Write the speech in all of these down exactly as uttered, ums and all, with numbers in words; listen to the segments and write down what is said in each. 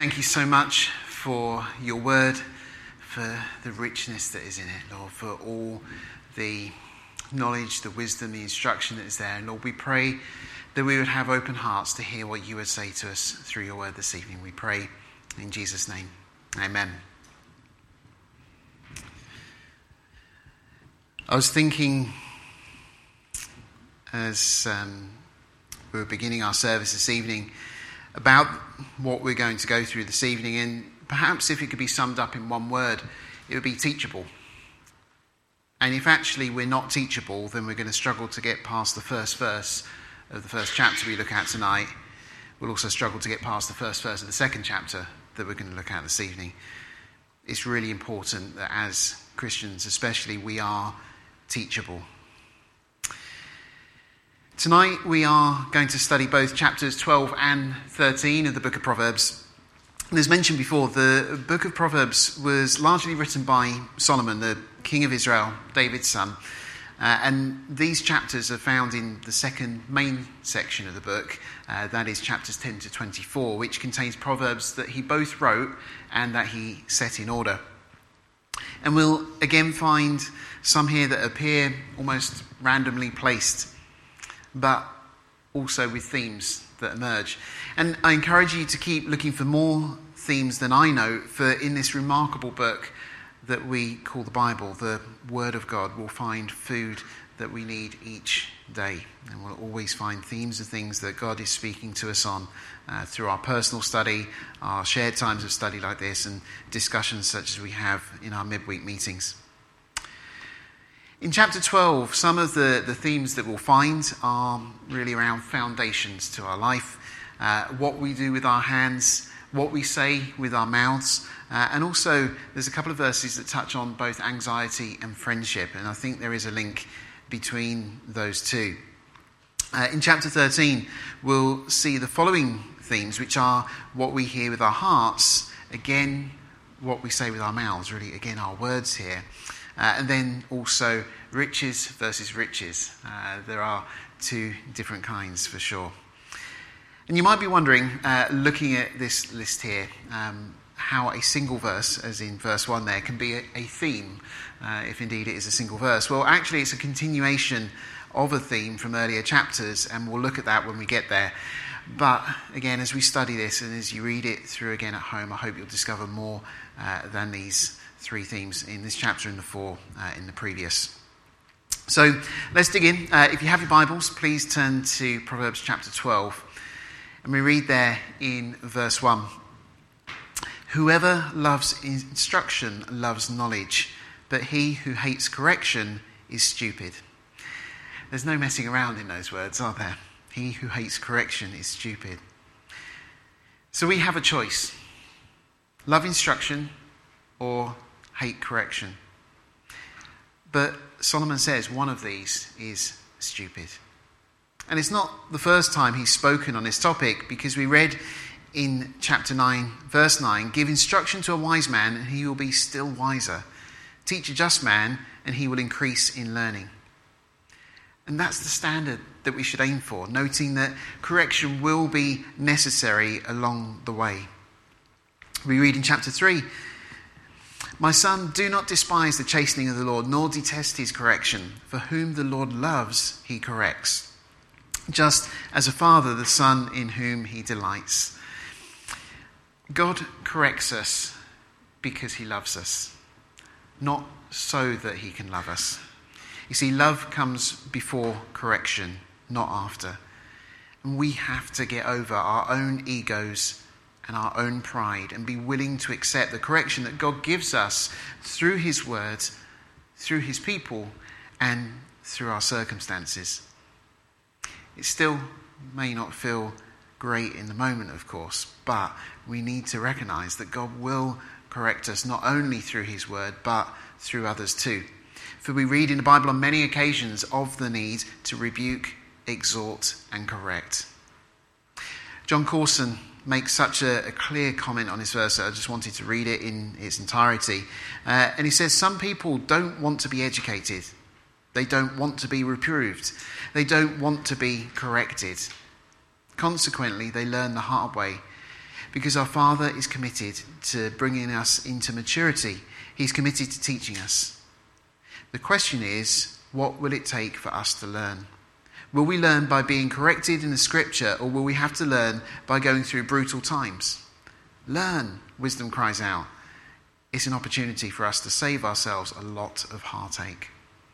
Thank you so much for your word, for the richness that is in it, Lord, for all the knowledge, the wisdom, the instruction that is there. Lord, we pray that we would have open hearts to hear what you would say to us through your word this evening. We pray in Jesus' name. Amen. I was thinking as um, we were beginning our service this evening about what we're going to go through this evening, and perhaps if it could be summed up in one word, it would be teachable. And if actually we're not teachable, then we're going to struggle to get past the first verse of the first chapter we look at tonight. We'll also struggle to get past the first verse of the second chapter that we're going to look at this evening. It's really important that as Christians especially, we are teachable. Tonight we are going to study both chapters twelve and thirteen of the book of Proverbs. And as mentioned before, the book of Proverbs was largely written by Solomon, the king of Israel, David's son. Uh, and these chapters are found in the second main section of the book, uh, that is chapters ten to twenty-four, which contains proverbs that he both wrote and that he set in order. And we'll again find some here that appear almost randomly placed, but also with themes that emerge. And I encourage you to keep looking for more themes than I know, for in this remarkable book that we call the Bible, the Word of God, we'll find food that we need each day. And we'll always find themes of things that God is speaking to us on uh, through our personal study, our shared times of study like this, and discussions such as we have in our midweek meetings. In chapter twelve, some of the, the themes that we'll find are really around foundations to our life, uh, what we do with our hands, what we say with our mouths, uh, and also there's a couple of verses that touch on both anxiety and friendship, and I think there is a link between those two. Uh, in chapter thirteen, we'll see the following themes, which are what we hear with our hearts, again, what we say with our mouths, really, again, our words here. Uh, and then also riches versus riches. Uh, there are two different kinds for sure. And you might be wondering, uh, looking at this list here, um, how a single verse, as in verse one there, can be a, a theme, uh, if indeed it is a single verse. Well, actually it's a continuation of a theme from earlier chapters, and we'll look at that when we get there. But again, as we study this and as you read it through again at home, I hope you'll discover more uh, than these three themes in this chapter and the four uh, in the previous. So let's dig in. Uh, if you have your Bibles, please turn to Proverbs chapter twelve. And we read there in verse one. Whoever loves instruction loves knowledge, but he who hates correction is stupid. There's no messing around in those words, are there? He who hates correction is stupid. So we have a choice. Love instruction or hate correction. But Solomon says one of these is stupid. And it's not the first time he's spoken on this topic, because we read in chapter nine, verse nine, give instruction to a wise man and he will be still wiser. Teach a just man and he will increase in learning. And that's the standard that we should aim for, noting that correction will be necessary along the way. We read in chapter three, my son, do not despise the chastening of the Lord, nor detest his correction. For whom the Lord loves, he corrects, just as a father the son in whom he delights. God corrects us because he loves us, not so that he can love us. You see, love comes before correction, not after. And we have to get over our own egos and our own pride and be willing to accept the correction that God gives us through his words, through his people, and through our circumstances. It still may not feel great in the moment, of course, but we need to recognize that God will correct us not only through his word, but through others too. For we read in the Bible on many occasions of the need to rebuke, exhort, and correct. John Corson makes such a, a clear comment on this verse that I just wanted to read it in its entirety. Uh, and he says, some people don't want to be educated. They don't want to be reproved. They don't want to be corrected. Consequently, they learn the hard way. because our Father is committed to bringing us into maturity. He's committed to teaching us. The question is, what will it take for us to learn? Will we learn by being corrected in the scripture, or will we have to learn by going through brutal times? Learn, wisdom cries out. It's an opportunity for us to save ourselves a lot of heartache.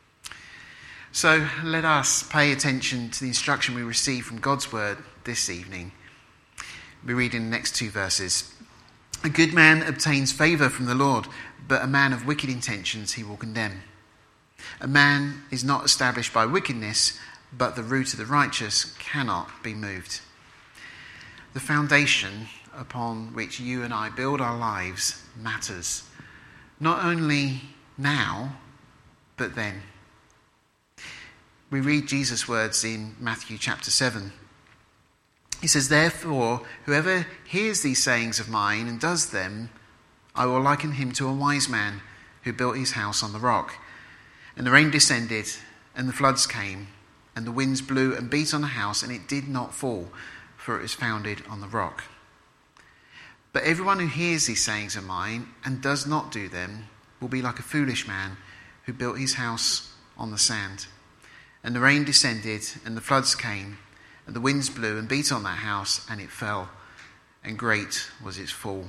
So let us pay attention to the instruction we receive from God's word this evening. We read in the next two verses. A good man obtains favour from the Lord, but a man of wicked intentions he will condemn. A man is not established by wickedness, but the root of the righteous cannot be moved. The foundation upon which you and I build our lives matters, not only now, but then. We read Jesus' words in Matthew chapter seven. He says, therefore, whoever hears these sayings of mine and does them, I will liken him to a wise man who built his house on the rock. And the rain descended, and the floods came, and the winds blew and beat on the house, and it did not fall, for it was founded on the rock. But everyone who hears these sayings of mine and does not do them will be like a foolish man who built his house on the sand. And the rain descended, and the floods came, and the winds blew and beat on that house, and it fell, and great was its fall.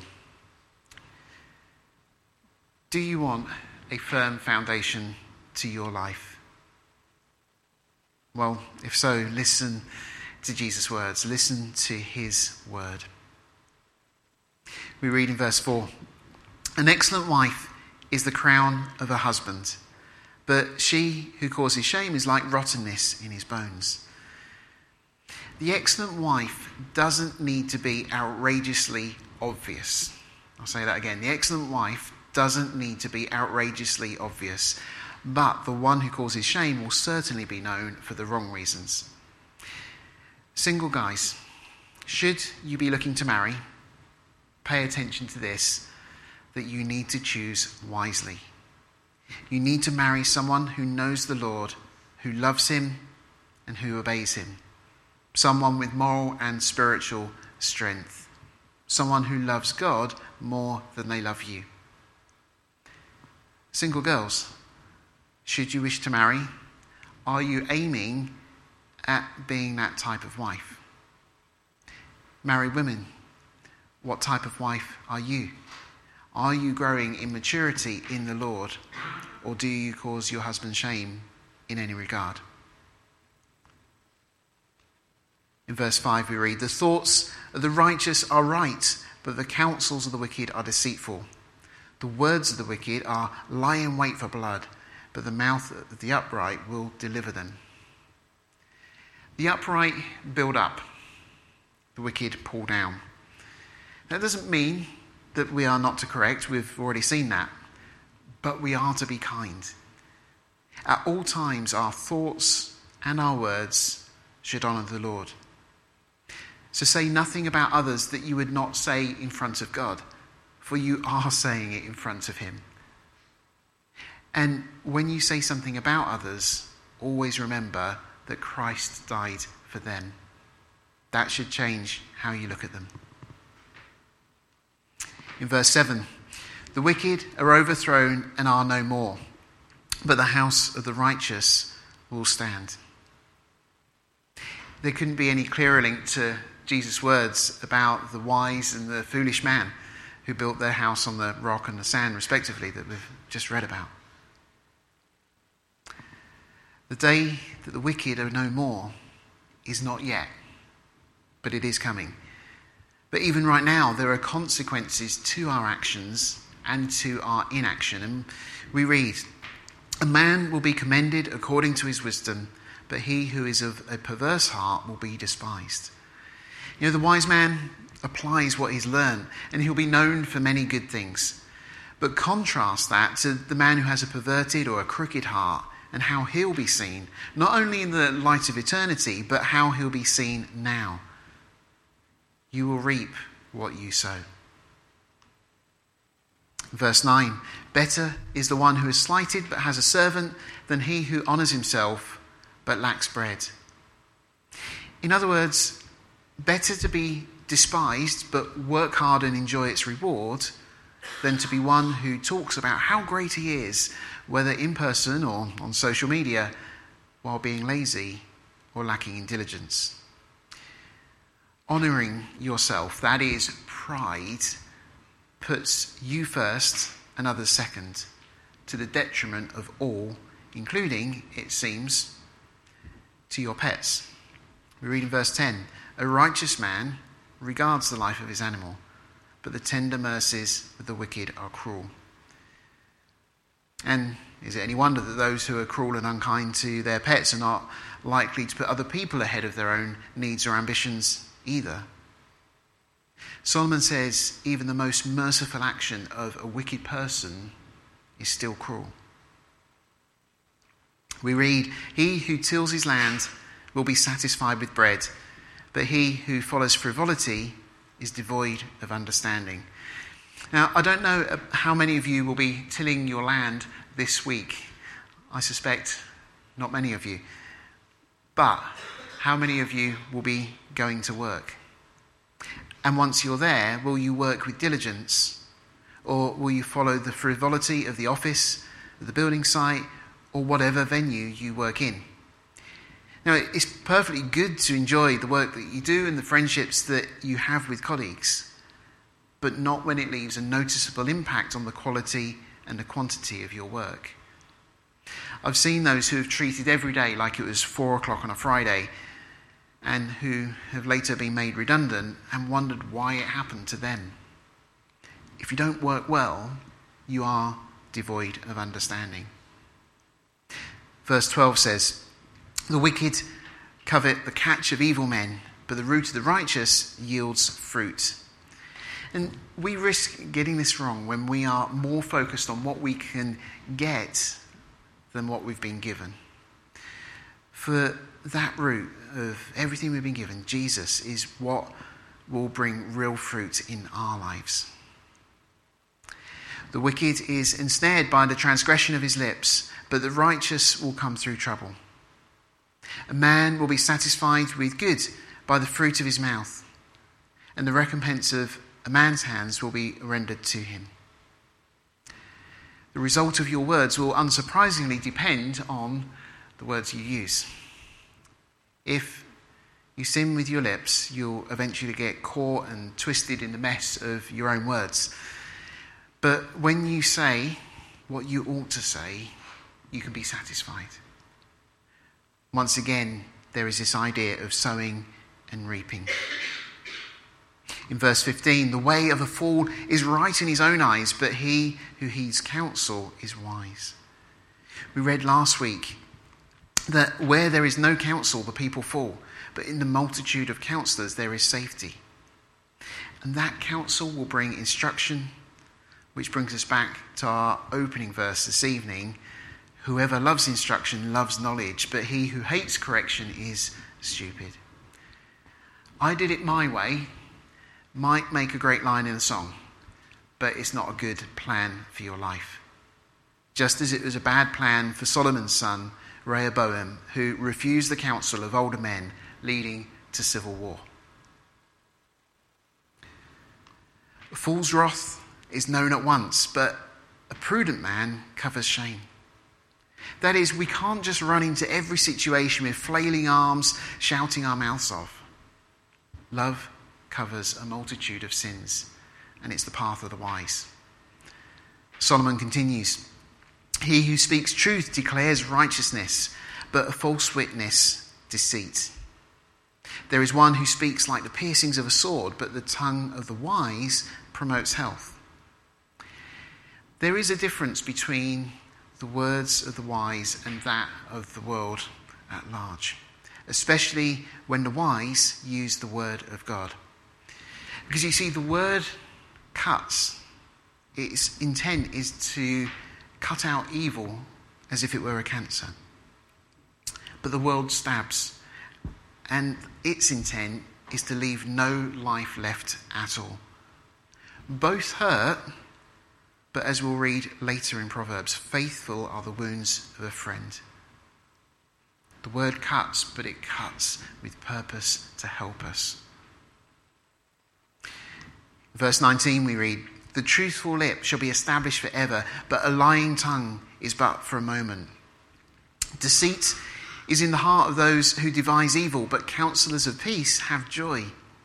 Do you want a firm foundation to your life? Well, if so, listen to Jesus' words. Listen to his word. We read in verse four, an excellent wife is the crown of her husband, but she who causes shame is like rottenness in his bones. The excellent wife doesn't need to be outrageously obvious. I'll say that again. The excellent wife doesn't need to be outrageously obvious, but the one who causes shame will certainly be known for the wrong reasons. Single guys, should you be looking to marry, pay attention to this, that you need to choose wisely. You need to marry someone who knows the Lord, who loves him and who obeys him. Someone with moral and spiritual strength. Someone who loves God more than they love you. Single girls, should you wish to marry, are you aiming at being that type of wife? Married women, what type of wife are you? Are you growing in maturity in the Lord, or do you cause your husband shame in any regard? In verse five we read, the thoughts of the righteous are right, but the counsels of the wicked are deceitful. The words of the wicked are lie in wait for blood, but the mouth of the upright will deliver them. The upright build up, the wicked pull down. That doesn't mean that we are not to correct, we've already seen that, but we are to be kind. At all times, our thoughts and our words should honour the Lord. So say nothing about others that you would not say in front of God, for you are saying it in front of him. And when you say something about others, always remember that Christ died for them. That should change how you look at them. In verse seven, the wicked are overthrown and are no more, but the house of the righteous will stand. There couldn't be any clearer link to Jesus' words about the wise and the foolish man who built their house on the rock and the sand, respectively, that we've just read about. The day that the wicked are no more is not yet, but it is coming. But even right now, there are consequences to our actions and to our inaction. And we read, a man will be commended according to his wisdom, but he who is of a perverse heart will be despised. You know, the wise man applies what he's learned, and he'll be known for many good things. But contrast that to the man who has a perverted or a crooked heart, and how he'll be seen, not only in the light of eternity, but how he'll be seen now. You will reap what you sow. Verse nine, better is the one who is slighted but has a servant than he who honours himself but lacks bread. In other words, better to be despised but work hard and enjoy its reward than to be one who talks about how great he is, whether in person or on social media, while being lazy or lacking in diligence. Honouring yourself, that is pride, puts you first and others second, to the detriment of all, including, it seems, to your pets. We read in verse ten, a righteous man regards the life of his animal, but the tender mercies of the wicked are cruel. And is it any wonder that those who are cruel and unkind to their pets are not likely to put other people ahead of their own needs or ambitions either? Solomon says even the most merciful action of a wicked person is still cruel. We read, he who tills his land will be satisfied with bread, but he who follows frivolity is devoid of understanding. Now, I don't know how many of you will be tilling your land this week. I suspect not many of you. But how many of you will be going to work? And once you're there, will you work with diligence? Or will you follow the frivolity of the office, the building site, or whatever venue you work in? Now, it's perfectly good to enjoy the work that you do and the friendships that you have with colleagues, but not when it leaves a noticeable impact on the quality and the quantity of your work. I've seen those who have treated every day like it was four o'clock on a Friday and who have later been made redundant and wondered why it happened to them. If you don't work well, you are devoid of understanding. Verse twelve says, the wicked covet the catch of evil men, but the root of the righteous yields fruit. And we risk getting this wrong when we are more focused on what we can get than what we've been given. For that root of everything we've been given, Jesus, is what will bring real fruit in our lives. The wicked is ensnared by the transgression of his lips, but the righteous will come through trouble. A man will be satisfied with good by the fruit of his mouth, and the recompense of a man's hands will be rendered to him. The result of your words will unsurprisingly depend on the words you use. If you sin with your lips, you'll eventually get caught and twisted in the mess of your own words. But when you say what you ought to say, you can be satisfied. Once again, there is this idea of sowing and reaping. In verse fifteen, the way of a fool is right in his own eyes, but he who heeds counsel is wise. We read last week that where there is no counsel, the people fall, but in the multitude of counselors there is safety. And that counsel will bring instruction, which brings us back to our opening verse this evening. Whoever loves instruction loves knowledge, but he who hates correction is stupid. I did it my way might make a great line in a song, but it's not a good plan for your life. Just as it was a bad plan for Solomon's son, Rehoboam, who refused the counsel of older men, leading to civil war. A fool's wrath is known at once, but a prudent man covers shame. That is, we can't just run into every situation with flailing arms, shouting our mouths off. Love covers a multitude of sins, and it's the path of the wise. Solomon continues, he who speaks truth declares righteousness, but a false witness deceit. There is one who speaks like the piercings of a sword, but the tongue of the wise promotes health. There is a difference between the words of the wise and that of the world at large, especially when the wise use the word of God. Because you see, the word cuts. Its intent is to cut out evil as if it were a cancer. But the world stabs, and its intent is to leave no life left at all. Both hurt, but as we'll read later in Proverbs, faithful are the wounds of a friend. The word cuts, but it cuts with purpose to help us. Verse nineteen we read, "The truthful lip shall be established forever, but a lying tongue is but for a moment. Deceit is in the heart of those who devise evil, but counselors of peace have joy."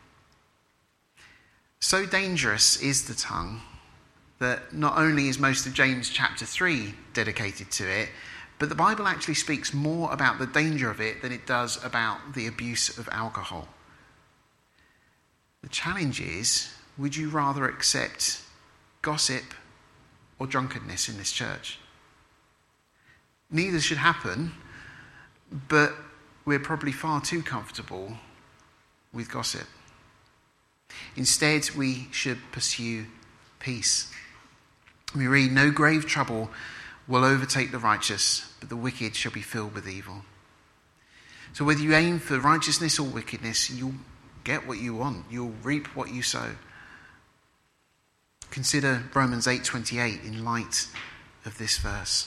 So dangerous is the tongue that not only is most of James chapter three dedicated to it, but the Bible actually speaks more about the danger of it than it does about the abuse of alcohol. The challenge is, would you rather accept gossip or drunkenness in this church? Neither should happen, but we're probably far too comfortable with gossip. Instead, we should pursue peace. We read, "No grave trouble will overtake the righteous, but the wicked shall be filled with evil." So whether you aim for righteousness or wickedness, you'll get what you want. You'll reap what you sow. Consider Romans eight twenty-eight in light of this verse.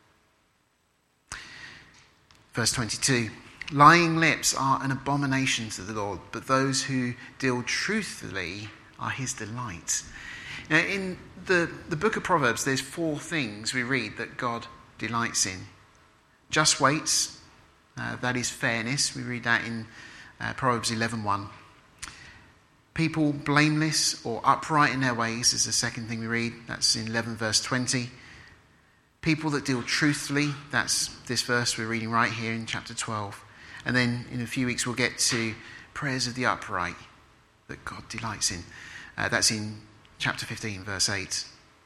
Verse twenty-two, "Lying lips are an abomination to the Lord, but those who deal truthfully are his delight." Now, in the, the book of Proverbs, there's four things we read that God delights in. Just weights, uh, that is fairness. We read that in uh, Proverbs eleven one. People blameless or upright in their ways is the second thing we read. That's in eleven verse twenty. People that deal truthfully, that's this verse we're reading right here in chapter twelve. And then in a few weeks we'll get to prayers of the upright that God delights in. Uh, that's in chapter fifteen, verse eight.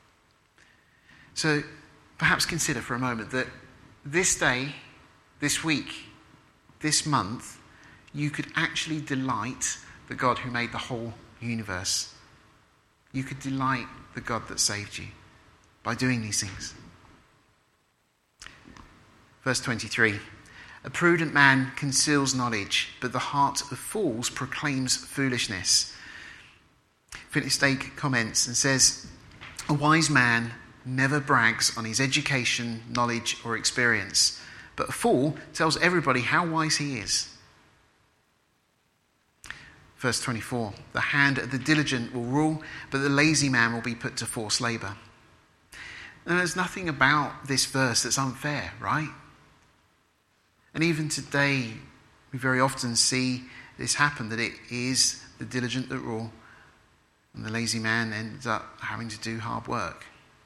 So perhaps consider for a moment that this day, this week, this month, you could actually delight the God who made the whole universe. You could delight the God that saved you by doing these things. Verse twenty-three, "A prudent man conceals knowledge, but the heart of fools proclaims foolishness." Philip Stake comments and says, "A wise man never brags on his education, knowledge, or experience, but a fool tells everybody how wise he is." Verse twenty-four, "The hand of the diligent will rule, but the lazy man will be put to forced labour." And there's nothing about this verse that's unfair, right? And even today, we very often see this happen, that it is the diligent that rule, and the lazy man ends up having to do hard work.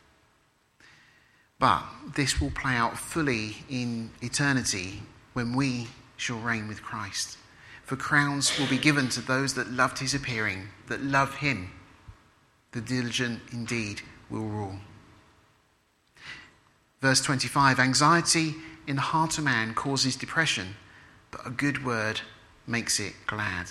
But this will play out fully in eternity when we shall reign with Christ. For crowns will be given to those that loved his appearing, that love him. The diligent indeed will rule. Verse twenty-five, "Anxiety in the heart of man causes depression, but a good word makes it glad."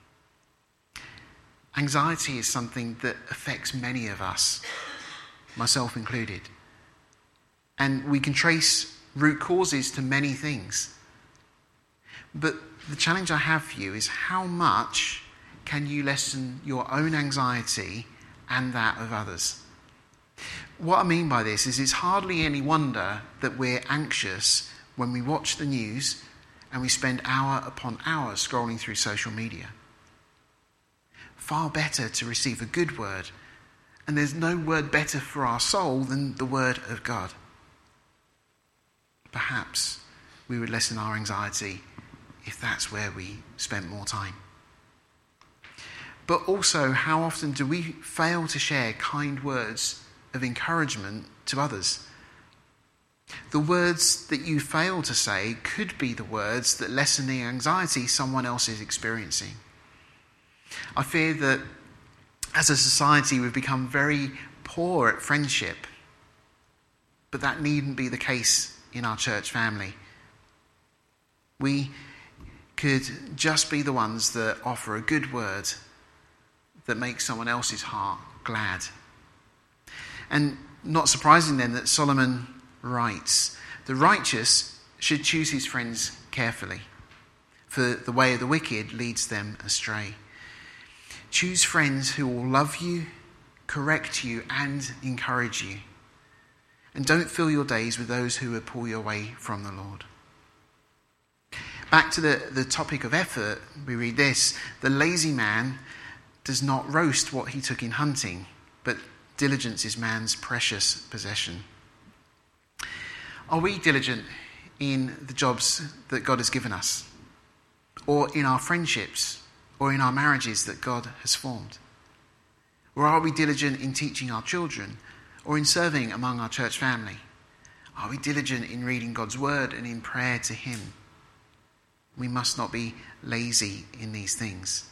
Anxiety is something that affects many of us, myself included. And we can trace root causes to many things. But the challenge I have for you is, how much can you lessen your own anxiety and that of others? What I mean by this is, it's hardly any wonder that we're anxious when we watch the news and we spend hour upon hour scrolling through social media. Far better to receive a good word, and there's no word better for our soul than the word of God. Perhaps we would lessen our anxiety if that's where we spent more time. But also, how often do we fail to share kind words of encouragement to others? The words that you fail to say could be the words that lessen the anxiety someone else is experiencing. I fear that as a society we've become very poor at friendship, but that needn't be the case in our church family. We could just be the ones that offer a good word that makes someone else's heart glad. And not surprising then that Solomon writes, "The righteous should choose his friends carefully, for the way of the wicked leads them astray." Choose friends who will love you, correct you, and encourage you. And don't fill your days with those who will pull you away from the Lord. Back to the, the topic of effort, we read this: "The lazy man does not roast what he took in hunting, but diligence is man's precious possession. Are we diligent in the jobs that God has given us, or in our friendships, or in our marriages that God has formed? Or are we diligent in teaching our children, or in serving among our church family? Are we diligent in reading God's word and in prayer to him? We must not be lazy in these things.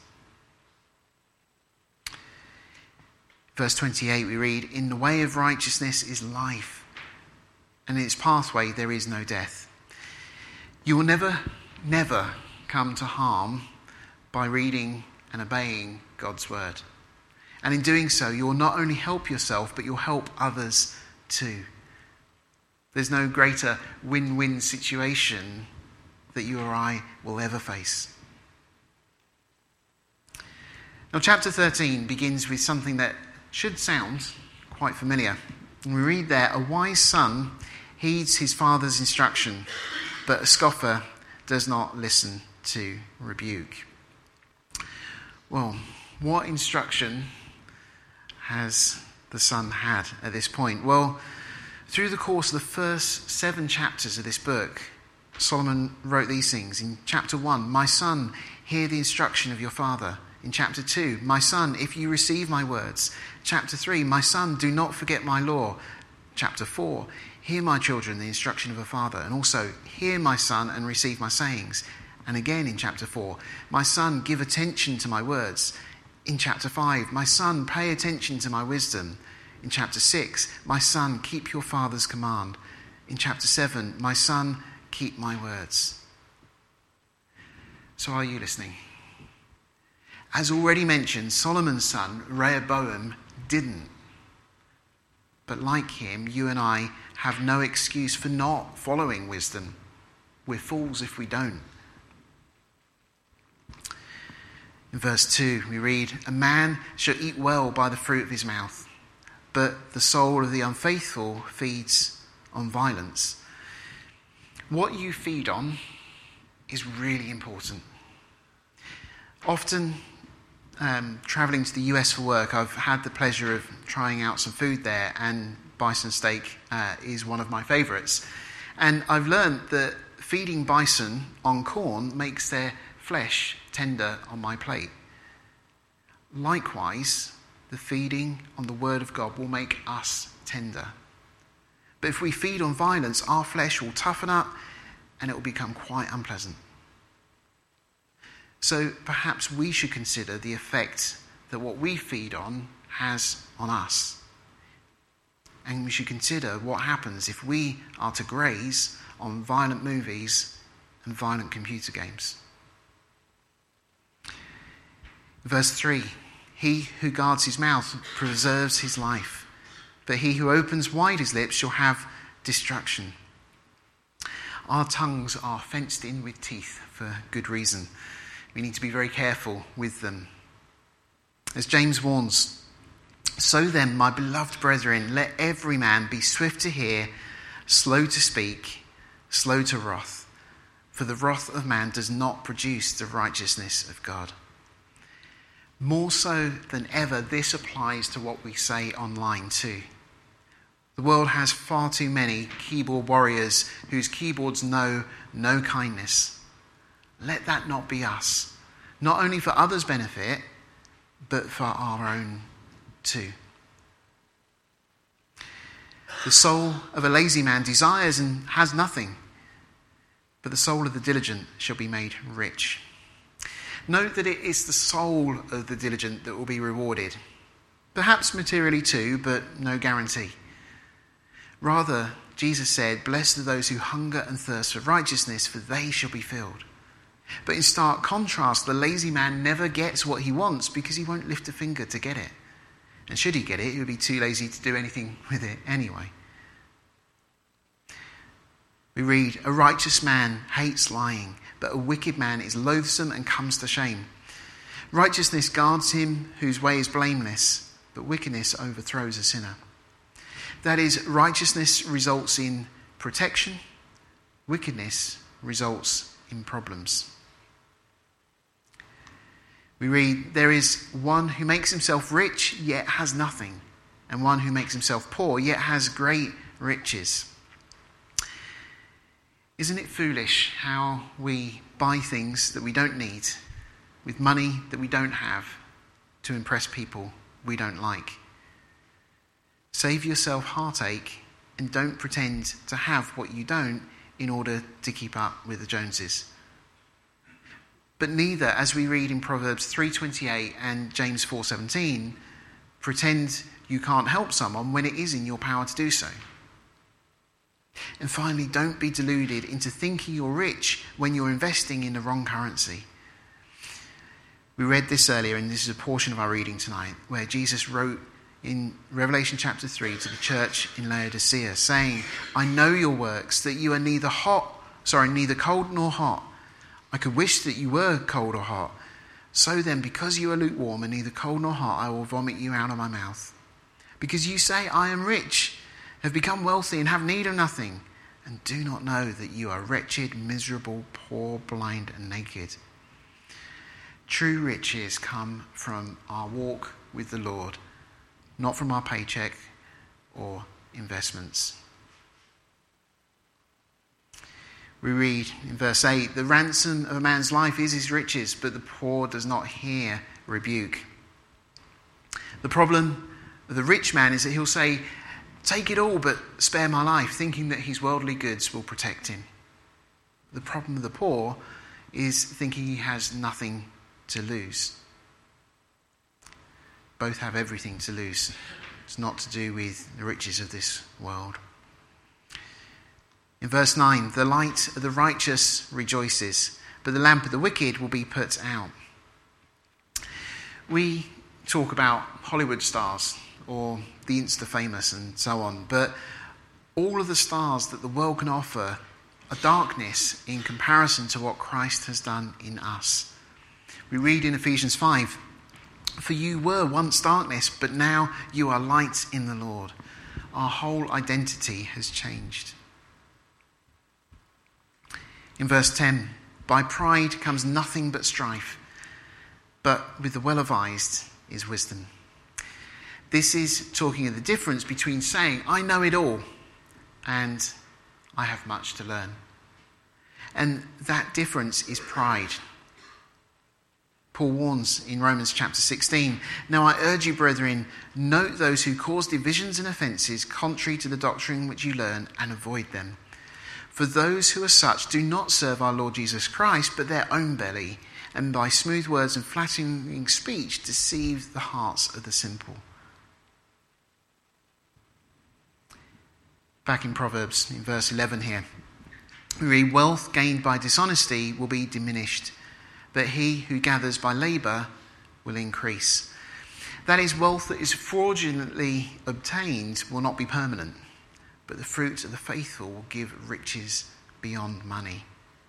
Verse twenty-eight, we read, "In the way of righteousness is life, and in its pathway there is no death." You will never, never come to harm by reading and obeying God's word. And in doing so, you will not only help yourself, but you'll help others too. There's no greater win-win situation that you or I will ever face. Now, chapter thirteen begins with something that should sound quite familiar. And we read there, "A wise son heeds his father's instruction, but a scoffer does not listen to rebuke." Well, what instruction has the son had at this point? Well, through the course of the first seven chapters of this book, Solomon wrote these things. In chapter one, "My son, hear the instruction of your father." In chapter two, "My son, if you receive my words." Chapter three, "My son, do not forget my law." Chapter four, "Hear, my children, the instruction of a father." And also, "Hear, my son, and receive my sayings." And again in chapter four, "My son, give attention to my words." In chapter five, "My son, pay attention to my wisdom." In chapter six, "My son, keep your father's command." In chapter seven, "My son, keep my words." So are you listening? As already mentioned, Solomon's son, Rehoboam, didn't. But like him, you and I have no excuse for not following wisdom. We're fools if we don't. In verse two, we read, "A man shall eat well by the fruit of his mouth, but the soul of the unfaithful feeds on violence." What you feed on is really important. Often, um, travelling to the U S for work, I've had the pleasure of trying out some food there, and bison steak uh, is one of my favourites. And I've learned that feeding bison on corn makes their flesh tender on my plate. Likewise, the feeding on the word of God will make us tender. But if we feed on violence, our flesh will toughen up and it will become quite unpleasant. So perhaps we should consider the effect that what we feed on has on us. And we should consider what happens if we are to graze on violent movies and violent computer games. Verse three, "He who guards his mouth preserves his life, but he who opens wide his lips shall have destruction." Our tongues are fenced in with teeth for good reason. We need to be very careful with them. As James warns, "So then, my beloved brethren, let every man be swift to hear, slow to speak, slow to wrath, for the wrath of man does not produce the righteousness of God." More so than ever, this applies to what we say online too. The world has far too many keyboard warriors whose keyboards know no kindness. Let that not be us, not only for others' benefit, but for our own too. The soul of a lazy man desires and has nothing, but the soul of the diligent shall be made rich. Note that it is the soul of the diligent that will be rewarded. Perhaps materially too, but no guarantee. Rather, Jesus said, "Blessed are those who hunger and thirst for righteousness, for they shall be filled." But in stark contrast, the lazy man never gets what he wants because he won't lift a finger to get it. And should he get it, he would be too lazy to do anything with it anyway. We read, "A righteous man hates lying, but a wicked man is loathsome and comes to shame. Righteousness guards him whose way is blameless, but wickedness overthrows a sinner." That is, righteousness results in protection, wickedness results in problems. We read, there is one who makes himself rich yet has nothing, and one who makes himself poor yet has great riches. Isn't it foolish how we buy things that we don't need with money that we don't have to impress people we don't like? Save yourself heartache and don't pretend to have what you don't in order to keep up with the Joneses. But neither, as we read in Proverbs three twenty-eight and James four seventeen, pretend you can't help someone when it is in your power to do so. And finally, don't be deluded into thinking you're rich when you're investing in the wrong currency. We read this earlier, and this is a portion of our reading tonight, where Jesus wrote in Revelation chapter three to the church in Laodicea, saying, I know your works, that you are neither hot, sorry, neither cold nor hot. I could wish that you were cold or hot. So then, because you are lukewarm and neither cold nor hot, I will vomit you out of my mouth. Because you say, I am rich, have become wealthy and have need of nothing, and do not know that you are wretched, miserable, poor, blind, and naked. True riches come from our walk with the Lord, not from our paycheck or investments. We read in verse eight, the ransom of a man's life is his riches, but the poor does not hear rebuke. The problem of the rich man is that he'll say, take it all but spare my life, thinking that his worldly goods will protect him. The problem of the poor is thinking he has nothing to lose. Both have everything to lose. It's not to do with the riches of this world. In verse nine, the light of the righteous rejoices, but the lamp of the wicked will be put out. We talk about Hollywood stars or the Insta-famous and so on, but all of the stars that the world can offer are darkness in comparison to what Christ has done in us. We read in Ephesians five, for you were once darkness, but now you are light in the Lord. Our whole identity has changed. In verse ten, by pride comes nothing but strife, but with the well-advised is wisdom. This is talking of the difference between saying, I know it all, and I have much to learn. And that difference is pride. Paul warns in Romans chapter sixteen, now I urge you, brethren, note those who cause divisions and offences contrary to the doctrine which you learn, and avoid them. For those who are such do not serve our Lord Jesus Christ, but their own belly, and by smooth words and flattering speech deceive the hearts of the simple. Back in Proverbs, in verse eleven here, we read, wealth gained by dishonesty will be diminished, but he who gathers by labour will increase. That is, wealth that is fraudulently obtained will not be permanent, but the fruit of the faithful will give riches beyond money.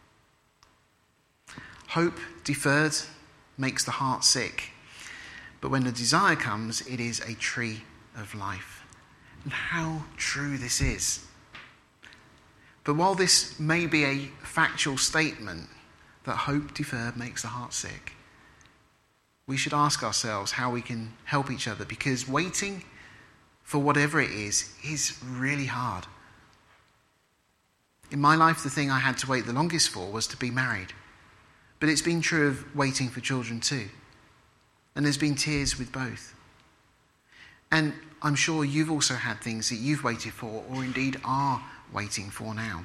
Hope deferred makes the heart sick, but when the desire comes, it is a tree of life. And how true this is. But while this may be a factual statement that hope deferred makes the heart sick, we should ask ourselves how we can help each other, because waiting for whatever it is, is really hard. In my life, the thing I had to wait the longest for was to be married. But it's been true of waiting for children too. And there's been tears with both. And I'm sure you've also had things that you've waited for, or indeed are waiting for now.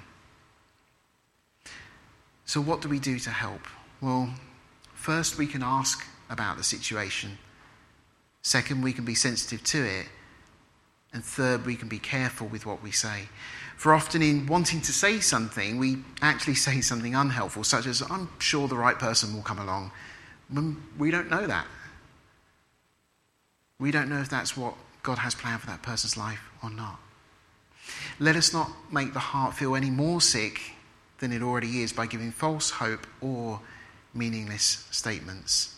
So what do we do to help? Well, first we can ask about the situation. Second, we can be sensitive to it. And third, we can be careful with what we say. For often in wanting to say something, we actually say something unhelpful, such as, I'm sure the right person will come along. When we don't know that. We don't know if that's what God has planned for that person's life or not. Let us not make the heart feel any more sick than it already is by giving false hope or meaningless statements.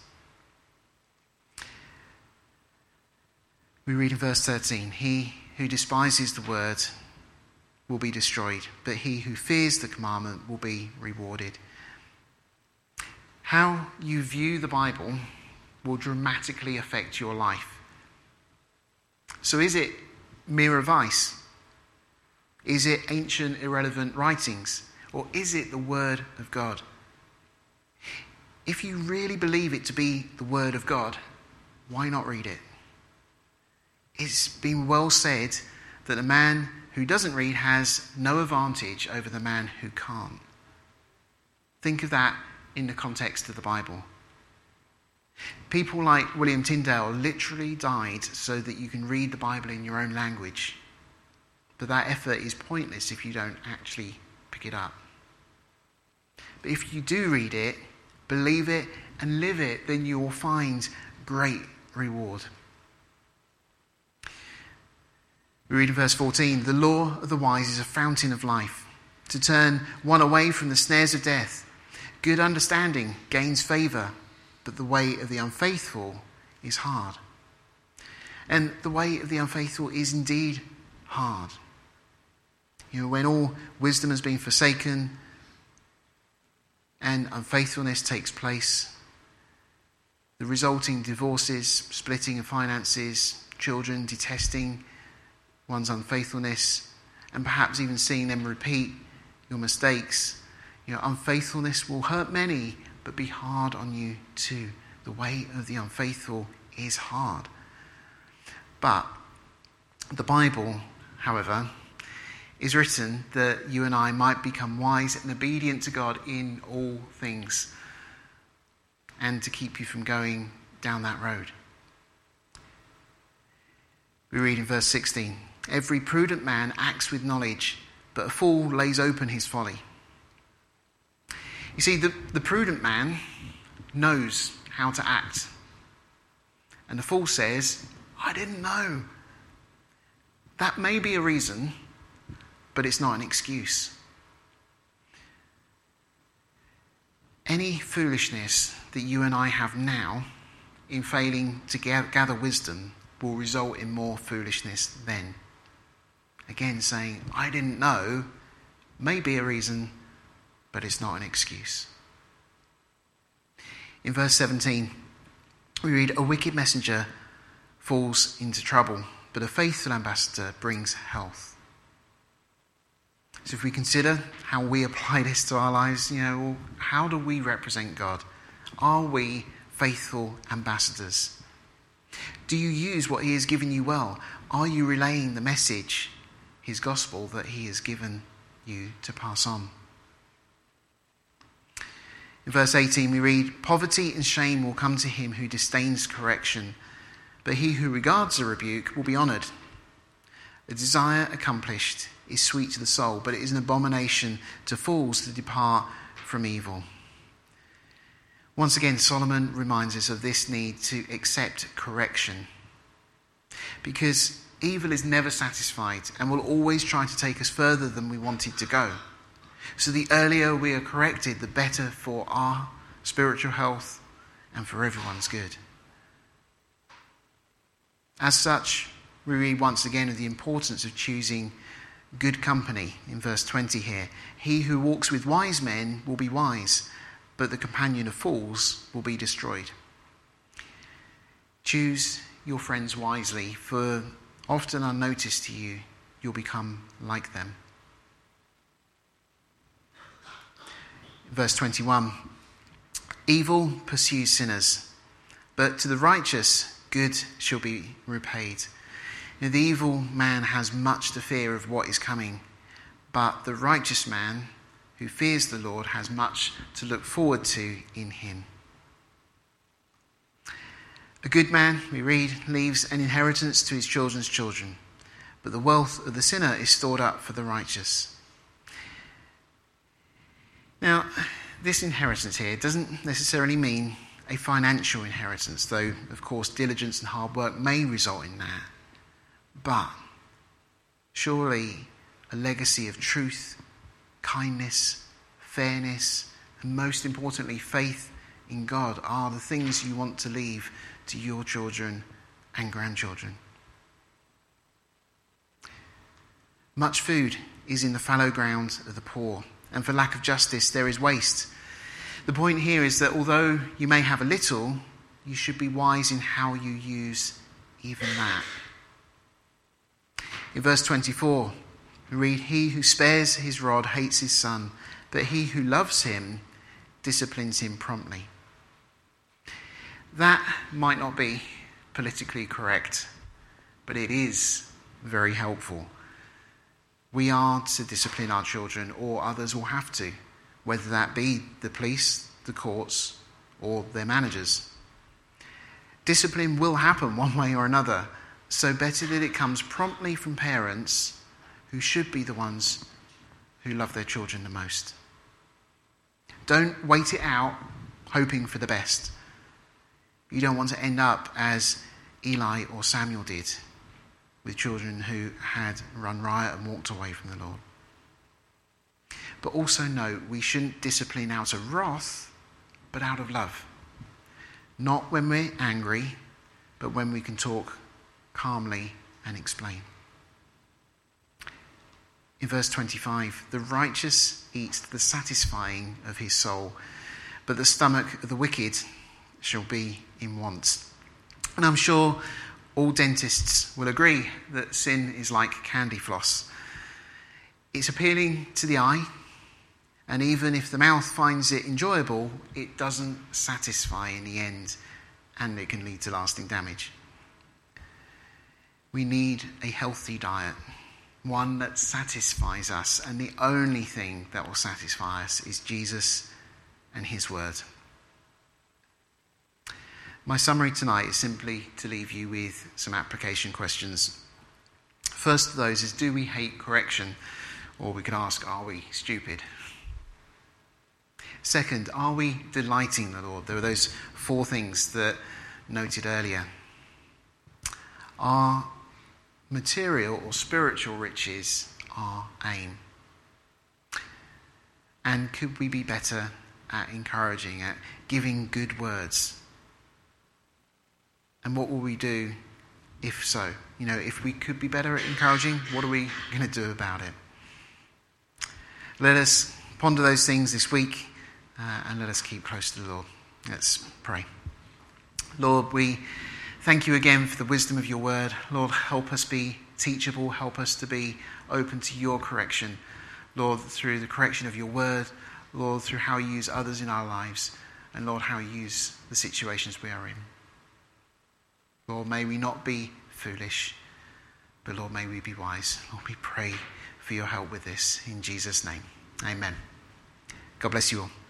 We read in verse thirteen, he who despises the word will be destroyed, but he who fears the commandment will be rewarded. How you view the Bible will dramatically affect your life. So is it mere advice? Is it ancient, irrelevant writings? Or is it the Word of God? If you really believe it to be the Word of God, why not read it? It's been well said that the man who doesn't read has no advantage over the man who can't. Think of that in the context of the Bible. People like William Tyndale literally died so that you can read the Bible in your own language. But that effort is pointless if you don't actually pick it up. But if you do read it, believe it, and live it, then you will find great reward. We read in verse fourteen, "The law of the wise is a fountain of life, to turn one away from the snares of death. Good understanding gains favour, but the way of the unfaithful is hard." And the way of the unfaithful is indeed hard. You know, when all wisdom has been forsaken and unfaithfulness takes place, the resulting divorces, splitting of finances, children detesting one's unfaithfulness, and perhaps even seeing them repeat your mistakes. You know, unfaithfulness will hurt many, but be hard on you too. The way of the unfaithful is hard. But the Bible, however, is written that you and I might become wise and obedient to God in all things, and to keep you from going down that road. We read in verse sixteen, "Every prudent man acts with knowledge, but a fool lays open his folly." You see, the, the prudent man knows how to act. And the fool says, "I didn't know." That may be a reason, but it's not an excuse. Any foolishness that you and I have now in failing to gather wisdom will result in more foolishness then. Again, saying, "I didn't know," may be a reason, but it's not an excuse. In verse seventeen, we read, "A wicked messenger falls into trouble, but a faithful ambassador brings health." So if we consider how we apply this to our lives, you know, how do we represent God? Are we faithful ambassadors? Do you use what he has given you well? Are you relaying the message, his gospel, that he has given you to pass on? In verse eighteen we read, "Poverty and shame will come to him who disdains correction, but he who regards a rebuke will be honoured. A desire accomplished is sweet to the soul, but it is an abomination to fools to depart from evil." Once again, Solomon reminds us of this need to accept correction, because evil is never satisfied and will always try to take us further than we wanted to go. So the earlier we are corrected, the better for our spiritual health and for everyone's good. As such, we read once again of the importance of choosing good company in verse twenty here. "He who walks with wise men will be wise, but the companion of fools will be destroyed." Choose your friends wisely, for often unnoticed to you, you'll become like them. Verse twenty-one, "Evil pursues sinners, but to the righteous good shall be repaid." You know, the evil man has much to fear of what is coming, but the righteous man who fears the Lord has much to look forward to in him. A good man, we read, leaves an inheritance to his children's children, but the wealth of the sinner is stored up for the righteous. Now, this inheritance here doesn't necessarily mean a financial inheritance, though, of course, diligence and hard work may result in that. But surely a legacy of truth, kindness, fairness, and most importantly, faith in God are the things you want to leave to your children and grandchildren. Much food is in the fallow ground of the poor, and for lack of justice there is waste. The point here is that although you may have a little, you should be wise in how you use even that. In verse twenty-four, we read, "He who spares his rod hates his son, but he who loves him disciplines him promptly." That might not be politically correct, but it is very helpful. We are to discipline our children, or others will have to, whether that be the police, the courts, or their managers. Discipline will happen one way or another, so better that it comes promptly from parents who should be the ones who love their children the most. Don't wait it out, hoping for the best. You don't want to end up as Eli or Samuel did, with children who had run riot and walked away from the Lord. But also note, we shouldn't discipline out of wrath, but out of love. Not when we're angry, but when we can talk calmly and explain. In verse twenty-five, "The righteous eats the satisfying of his soul, but the stomach of the wicked shall be in want." And I'm sure all dentists will agree that sin is like candy floss. It's appealing to the eye, and even if the mouth finds it enjoyable, it doesn't satisfy in the end, and it can lead to lasting damage. We need a healthy diet, one that satisfies us, and the only thing that will satisfy us is Jesus and his word. My summary tonight is simply to leave you with some application questions. First of those is, do we hate correction? Or we could ask, are we stupid? Second, are we delighting the Lord? There are those four things that noted earlier. Are material or spiritual riches our aim? And could we be better at encouraging, at giving good words? And what will we do if so? You know, if we could be better at encouraging, what are we going to do about it? Let us ponder those things this week uh, and let us keep close to the Lord. Let's pray. Lord, we thank you again for the wisdom of your word. Lord, help us be teachable. Help us to be open to your correction. Lord, through the correction of your word. Lord, through how you use others in our lives. And Lord, how you use the situations we are in. Lord, may we not be foolish, but Lord, may we be wise. Lord, we pray for your help with this in Jesus' name. Amen. God bless you all.